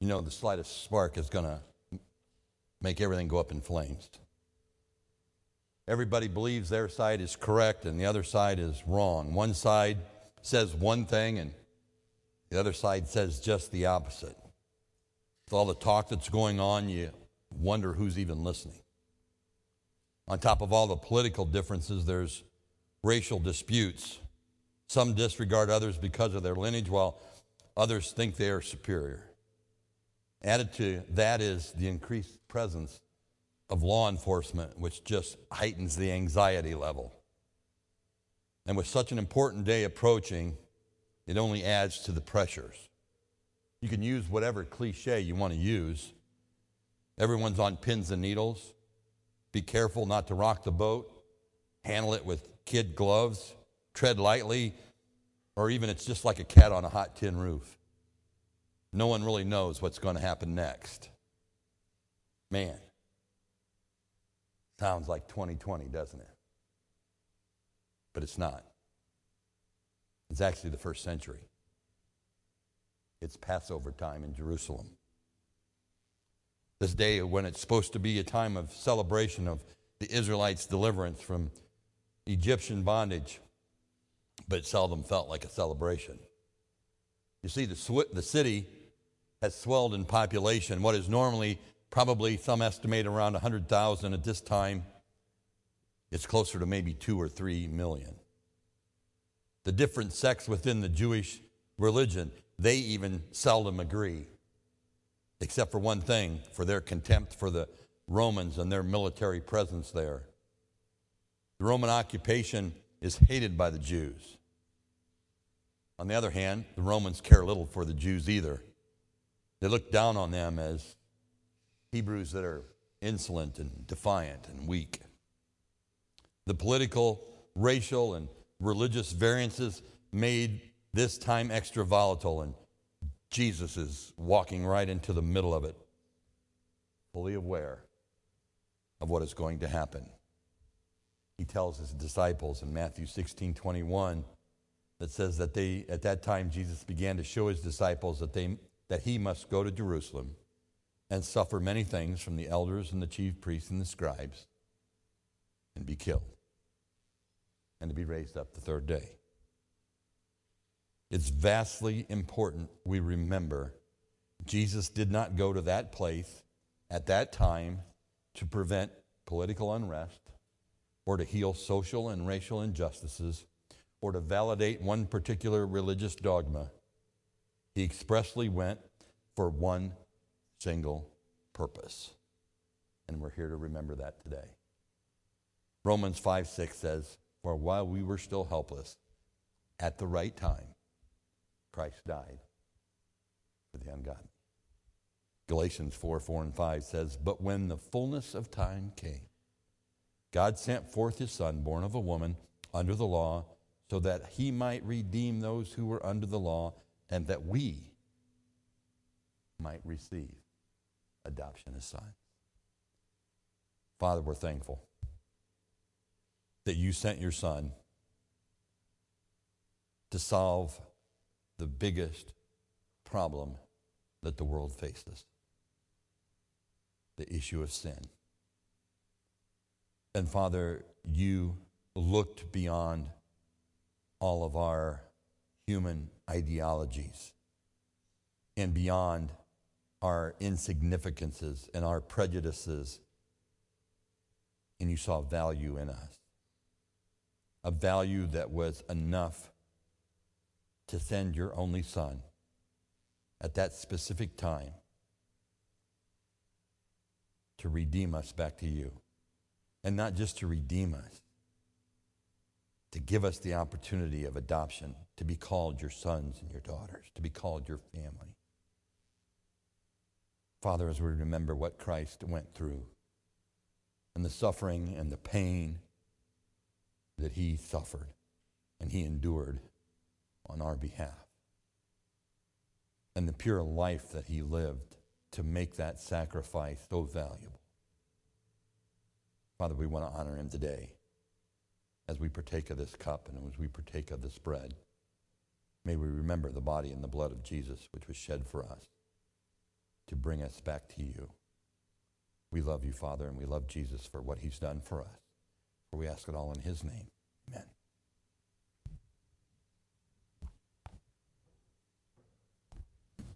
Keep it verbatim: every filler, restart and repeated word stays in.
you know the slightest spark is going to make everything go up in flames. Everybody believes their side is correct and the other side is wrong. One side says one thing and the other side says just the opposite. With all the talk that's going on, you wonder who's even listening. On top of all the political differences, there's racial disputes. Some disregard others because of their lineage, while others think they are superior. Added to that is the increased presence of law enforcement, which just heightens the anxiety level. And with such an important day approaching, it only adds to the pressures. You can use whatever cliche you want to use. Everyone's on pins and needles. Be careful not to rock the boat. Handle it with kid gloves. Tread lightly. Or even it's just like a cat on a hot tin roof. No one really knows what's going to happen next. Man, sounds like twenty twenty, doesn't it? But it's not. It's actually the first century. It's Passover time in Jerusalem. This day when it's supposed to be a time of celebration of the Israelites' deliverance from Egyptian bondage, but it seldom felt like a celebration. You see, the, sw- the city has swelled in population. What is normally probably, some estimate, around one hundred thousand at this time, it's closer to maybe two or three million. The different sects within the Jewish religion, they even seldom agree, except for one thing, for their contempt for the Romans and their military presence there. The Roman occupation is hated by the Jews. On the other hand, the Romans care little for the Jews either. They look down on them as Hebrews that are insolent and defiant and weak. The political, racial, and religious variances made this time extra volatile, and Jesus is walking right into the middle of it, fully aware of what is going to happen. He tells his disciples in Matthew sixteen twenty-one that says that they, at that time, Jesus began to show his disciples that they that he must go to Jerusalem and suffer many things from the elders and the chief priests and the scribes and be killed and to be raised up the third day. It's vastly important we remember Jesus did not go to that place at that time to prevent political unrest or to heal social and racial injustices or to validate one particular religious dogma. He expressly went for one single purpose. And we're here to remember that today. Romans five six says, "For while we were still helpless, at the right time, Christ died for the ungodly." Galatians four four and five says, "But when the fullness of time came, God sent forth his Son, born of a woman, under the law, so that he might redeem those who were under the law, and that we might receive adoption as sons." Father, we're thankful that you sent your Son to solve the biggest problem that the world faces, the issue of sin. And Father, you looked beyond all of our human ideologies and beyond our insignificances and our prejudices, and you saw value in us, a value that was enough to send your only Son at that specific time to redeem us back to you. And not just to redeem us, to give us the opportunity of adoption, to be called your sons and your daughters, to be called your family. Father, as we remember what Christ went through and the suffering and the pain that he suffered and he endured on our behalf, and the pure life that he lived to make that sacrifice so valuable. Father, we want to honor him today as we partake of this cup and as we partake of this bread. May we remember the body and the blood of Jesus, which was shed for us. to bring us back to you. We love you, Father, and we love Jesus for what he's done for us. For we ask it all in his name. Amen.